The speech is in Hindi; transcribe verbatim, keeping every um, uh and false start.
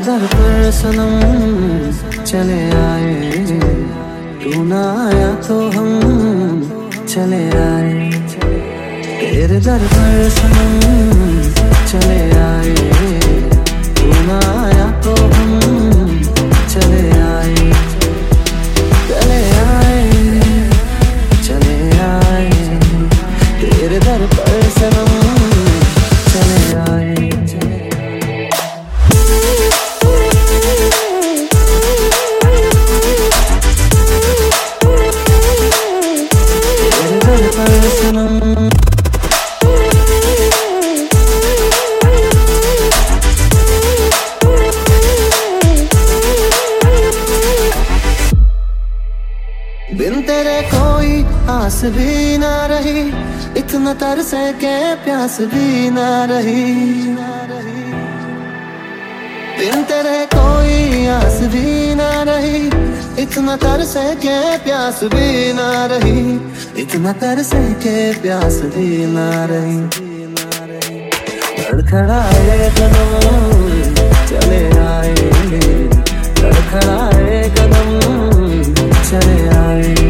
दर पर सनम चले आए, तू ना आया तो हम चले आए। तेरे दर पर सनम चले आए, तू ना आया तो हम चले आए। चले आए चले आए, तेरे दर पर सनम चले आए। बिन तेरे कोई आस भी ना रही, इतना तरसे के प्यास भी ना रही। बिन तेरे कोई आस भी ना रही, इतना तरसे के प्यास भी ना रही। इतना तरसे के प्यास भी ना रही। लड़खड़ाए कदम चले आए, लड़खड़ाए कदम चले आए।